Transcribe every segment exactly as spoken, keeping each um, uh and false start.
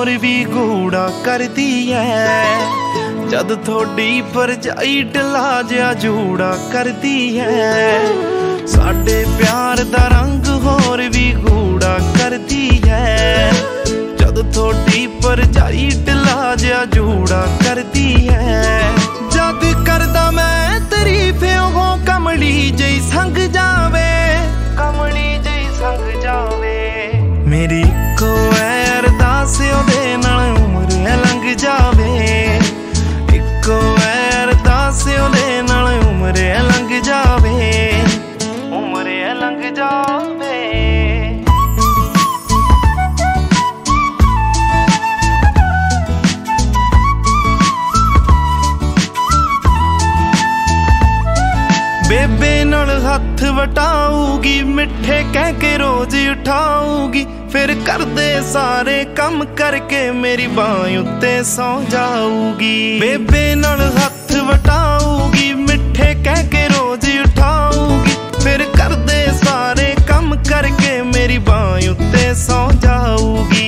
होर भी गूड़ा करदी है। जद थोड़ी भरजाई ढला जिहा जूड़ा करदी है। साडे प्यार दा रंग होर भी गूड़ा करदी है। जद थोड़ी भरजाई ढला जिहा जूड़ा करदी है। जद करदा मैं तारीफ ओह कमली जई संग जावे, कमली जई संग जावे। मेरी इक्को है अरदास ओहदे नाल उम्र लंघ जावे। इक्को है अरदास ओहदे नाल उम्र लंघ जावे, उम्र लंघ जावे। बेबे नाल हथ वटाऊगी, मिठे कह के रोज उठाऊगी। फिर करदे सारे कम करके मेरी बांह उत्ते सौ जाऊगी। बेबे नाल हथ वटाऊगी, मिठे कह के रोज उठाऊगी। फिर करदे सारे कम करके मेरी बांह उत्ते सौ जाऊगी।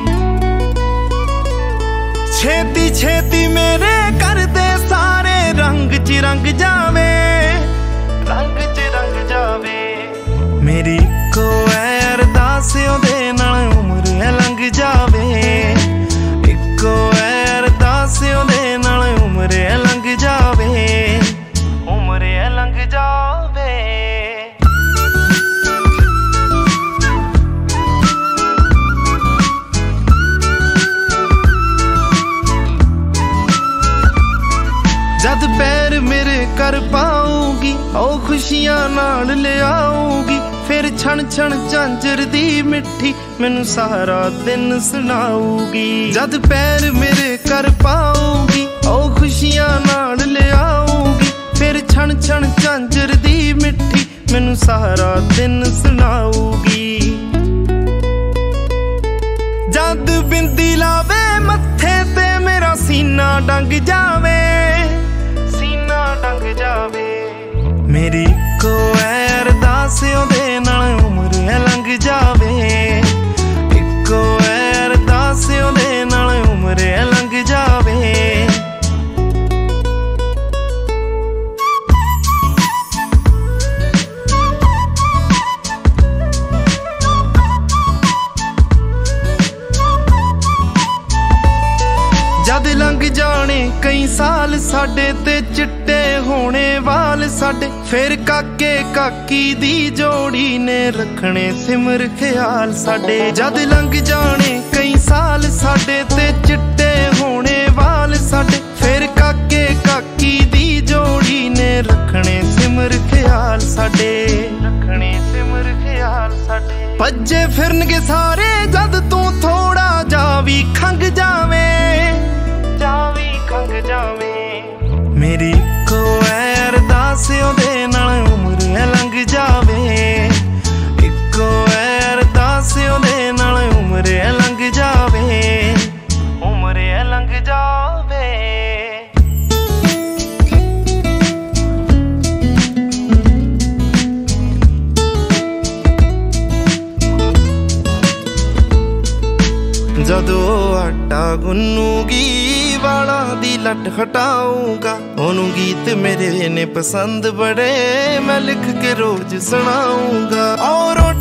छेती छेती मेरे करदे सारे रंग च रंग जावे, रंग च रंग जावे। मेरी इक्को है अरदास ओहदे नाल उम्र लंघ जावे। इक्को है अरदास ओहदे नाल उम्र लंघ जावे, उम्र लंघ जावे। जद पैर मेरे कर पाऊगी, ओ खुशियां नाल ले आऊगी। फिर छण छण झांजर दी मिठी मैनू सारा दिन सुनाऊगी। जद पैर मेरे कर पाऊगी, ओ खुशियां नाल ले आऊगी। फिर छण छण झांजर दी मिठी मैनू सारा दिन सुनाऊगी। जद बिंदी लावे मत्थे ते मेरा सीना डंग जावे, डंग जावे। मेरी इक्को है अरदास ओहदे नाल उम्र लंघ जावे। इक्को है अरदास ओहदे नाल उम्र लंघ जावे। जद लंघ जाने कई साल साडे ते चिट्टे होने वाल साडे। फिर काके काकी दी जोड़ी ने रखने सिमर ख्याल साडे। जद लंघ जाने कई साल साडे ते चिट्टे होने वाल साडे। फिर काके काकी दी जोड़ी ने रखने सिमर ख्याल साडे, रखने सिमर ख्याल साडे। भज्जे फिरनगे सारे जद तू थोड़ा जा भी खंग जावे, जावी खंग जावे। मेरी इक्को है अरदास ओहदे नाल उम्र लंघ जावे। इक्को है अरदास ओहदे नाल उम्र लंघ जावे, उम्र लंघ जावे। जदों आटा गुन्नूगी वाला दी लट हटाऊंगा। ओनू गीत मेरे ने पसंद बड़े, मैं लिख के रोज सुनाऊंगा। और